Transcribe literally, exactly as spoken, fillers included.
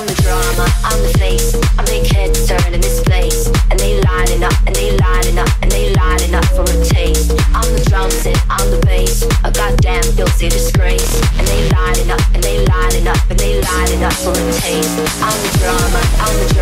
I'm the drama, I'm the face. I make heads turn in this place. And they lining up, and they lining up, and they lining up for a taste. I'm the drum set, I'm the bass. A goddamn guilty disgrace. And they lining up, and they lining up, and they lining up for a taste. I'm the drama, I'm the drama.